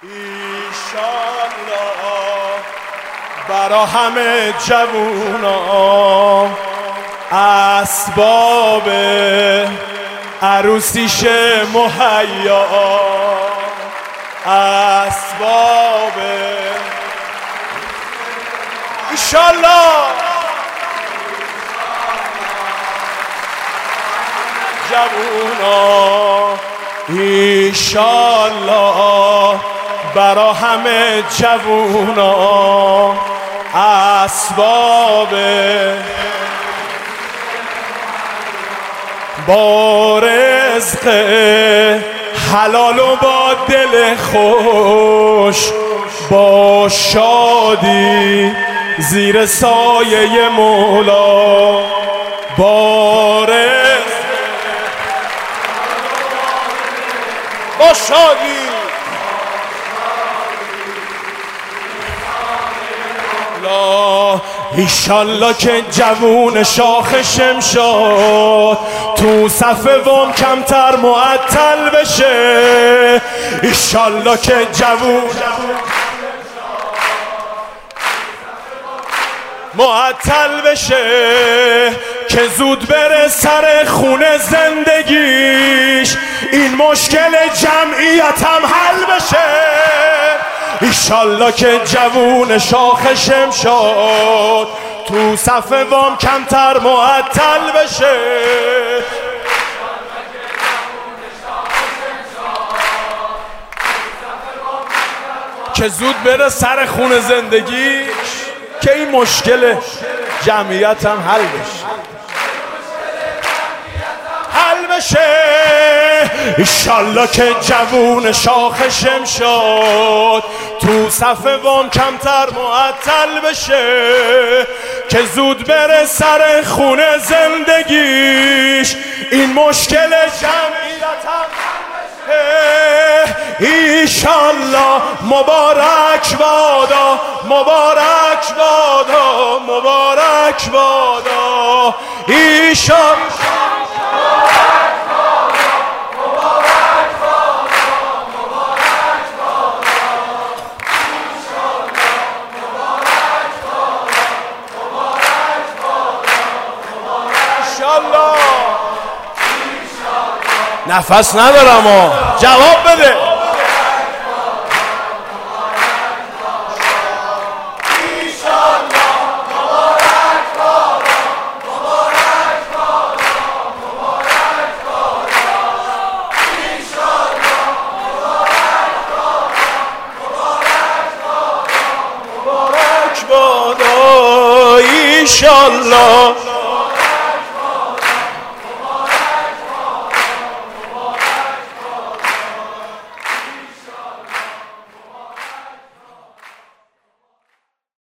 ایشالله برا همه جوونا اسباب عروسیش مهیا، اسباب ایشالله جوونا، ایشالله برا همه جوونا اسباب با رزق حلال و با دل خوش، با شادی زیر سایه مولا، با رزق با شادی ایشالله که جوون شاخ شمشاد تو صف وام کمتر معطل بشه. ایشالله که جوون معطل بشه که زود بره سر خونه زندگیش، این مشکل جمعیت هم حل بشه. ایشالله که جوون شاخ شمشاد تو صف وام کمتر معطل بشه. که زود بره سر خون زندگیش که این مشکل جمعیت هم حل بشه، حل بشه. ایشالله که جوون شاخ شمشاد تو صف وام کمتر معطل بشه که زود بره سر خونه زندگیش، این مشکل جمعیت هم ایشالله. مبارک بادا، مبارک بادا، مبارک بادا ایشالله. نفس ندارم جواب بده. مبارک بادا ایشالله.